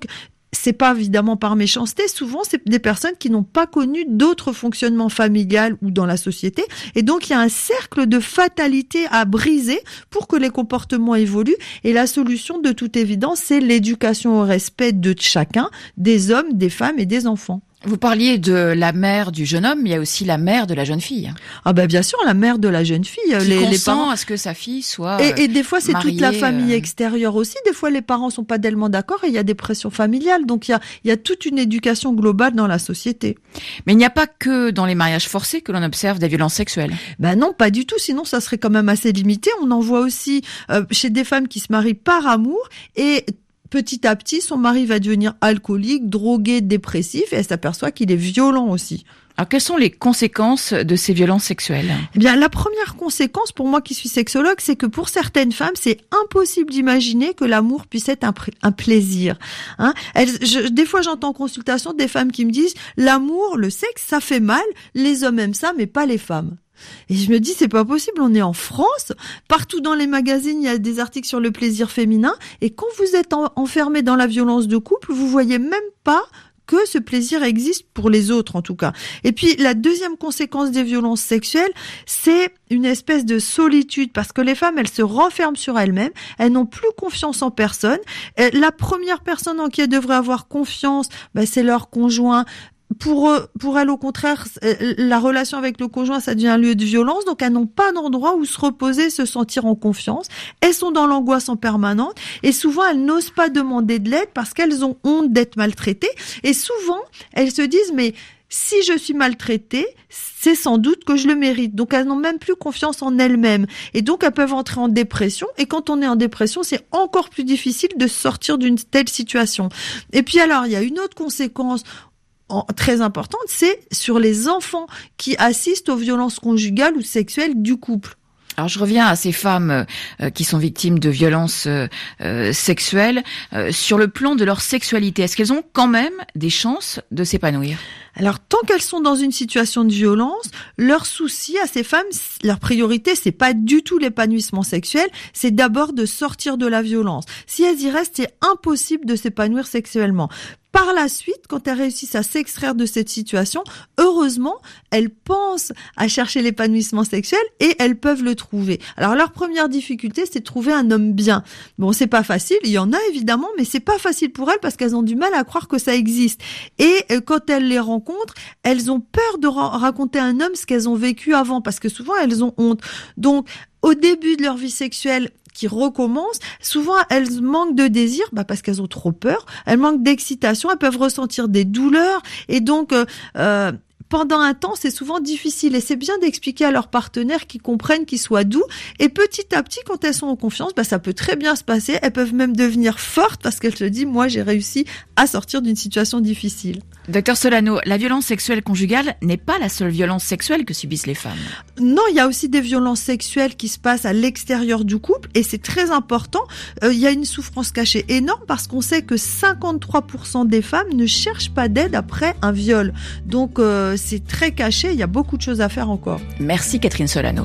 c'est pas évidemment par méchanceté, souvent c'est des personnes qui n'ont pas connu d'autres fonctionnements familial ou dans la société, et donc il y a un cercle de fatalité à briser pour que les comportements évoluent, et la solution de toute évidence c'est l'éducation au respect de chacun, des hommes, des femmes et des enfants. Vous parliez de la mère du jeune homme, mais il y a aussi la mère de la jeune fille. Ah ben bien sûr, la mère de la jeune fille. Qui les, consent les parents à ce que sa fille soit et, et des fois c'est mariée, toute la famille euh... extérieure aussi. Des fois les parents sont pas tellement d'accord et il y a des pressions familiales. Donc il y a, il y a toute une éducation globale dans la société. Mais il n'y a pas que dans les mariages forcés que l'on observe des violences sexuelles. Ben non, pas du tout. Sinon ça serait quand même assez limité. On en voit aussi euh, chez des femmes qui se marient par amour et petit à petit, son mari va devenir alcoolique, drogué, dépressif, et elle s'aperçoit qu'il est violent aussi. Alors, quelles sont les conséquences de ces violences sexuelles ? Eh bien, la première conséquence, pour moi qui suis sexologue, c'est que pour certaines femmes, c'est impossible d'imaginer que l'amour puisse être un, pr- un plaisir. Hein Elles, je, des fois, j'entends en consultation des femmes qui me disent « l'amour, le sexe, ça fait mal, les hommes aiment ça, mais pas les femmes ». Et je me dis, c'est pas possible, on est en France, partout dans les magazines, il y a des articles sur le plaisir féminin, et quand vous êtes en, enfermé dans la violence de couple, vous voyez même pas que ce plaisir existe pour les autres, en tout cas. Et puis, la deuxième conséquence des violences sexuelles, c'est une espèce de solitude, parce que les femmes, elles se renferment sur elles-mêmes, elles n'ont plus confiance en personne. Et la première personne en qui elles devraient avoir confiance, ben, c'est leur conjoint. Pour eux, pour elles, au contraire, la relation avec le conjoint, ça devient un lieu de violence. Donc, elles n'ont pas d'endroit où se reposer, se sentir en confiance. Elles sont dans l'angoisse en permanence. Et souvent, elles n'osent pas demander de l'aide parce qu'elles ont honte d'être maltraitées. Et souvent, elles se disent, mais si je suis maltraitée, c'est sans doute que je le mérite. Donc, elles n'ont même plus confiance en elles-mêmes. Et donc, elles peuvent entrer en dépression. Et quand on est en dépression, c'est encore plus difficile de sortir d'une telle situation. Et puis alors, il y a une autre conséquence très importante, c'est sur les enfants qui assistent aux violences conjugales ou sexuelles du couple. Alors je reviens à ces femmes euh, qui sont victimes de violences euh, euh, sexuelles. Euh, sur le plan de leur sexualité, est-ce qu'elles ont quand même des chances de s'épanouir ? Alors, tant qu'elles sont dans une situation de violence, leur souci à ces femmes, leur priorité, c'est pas du tout l'épanouissement sexuel, c'est d'abord de sortir de la violence. Si elles y restent, c'est impossible de s'épanouir sexuellement. Par la suite, quand elles réussissent à s'extraire de cette situation, heureusement, elles pensent à chercher l'épanouissement sexuel et elles peuvent le trouver. Alors, leur première difficulté, c'est de trouver un homme bien. Bon, c'est pas facile, il y en a évidemment, mais c'est pas facile pour elles parce qu'elles ont du mal à croire que ça existe. Et quand elles les rencontrent, elles ont peur de ra- raconter à un homme ce qu'elles ont vécu avant parce que souvent, elles ont honte. Donc, au début de leur vie sexuelle, qui recommencent, souvent elles manquent de désir, bah parce qu'elles ont trop peur, elles manquent d'excitation, elles peuvent ressentir des douleurs et donc euh, euh, pendant un temps, c'est souvent difficile et c'est bien d'expliquer à leurs partenaires qu'ils comprennent, qu'ils soient doux et petit à petit, quand elles sont en confiance, bah ça peut très bien se passer, elles peuvent même devenir fortes parce qu'elles se disent, moi j'ai réussi à sortir d'une situation difficile. Docteur Solano, la violence sexuelle conjugale n'est pas la seule violence sexuelle que subissent les femmes. Non, il y a aussi des violences sexuelles qui se passent à l'extérieur du couple et c'est très important. Euh, il y a une souffrance cachée énorme parce qu'on sait que cinquante-trois pour cent des femmes ne cherchent pas d'aide après un viol. Donc euh, c'est très caché, il y a beaucoup de choses à faire encore. Merci Catherine Solano.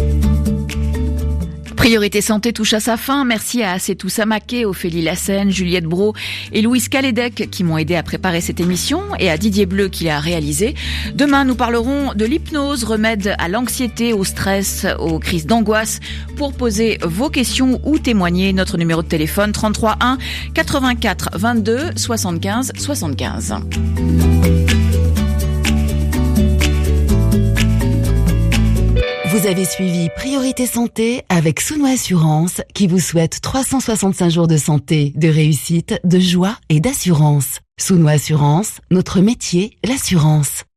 Priorité Santé touche à sa fin. Merci à Assetou Samaké, Ophélie Lassène, Juliette Brault et Louise Calédec qui m'ont aidé à préparer cette émission et à Didier Bleu qui l'a réalisé. Demain, nous parlerons de l'hypnose, remède à l'anxiété, au stress, aux crises d'angoisse. Pour poser vos questions ou témoigner, notre numéro de téléphone trente-trois un quatre-vingt-quatre vingt-deux soixante-quinze soixante-quinze. Vous avez suivi Priorité Santé avec Souno Assurance qui vous souhaite trois cent soixante-cinq jours de santé, de réussite, de joie et d'assurance. Souno Assurance, notre métier, l'assurance.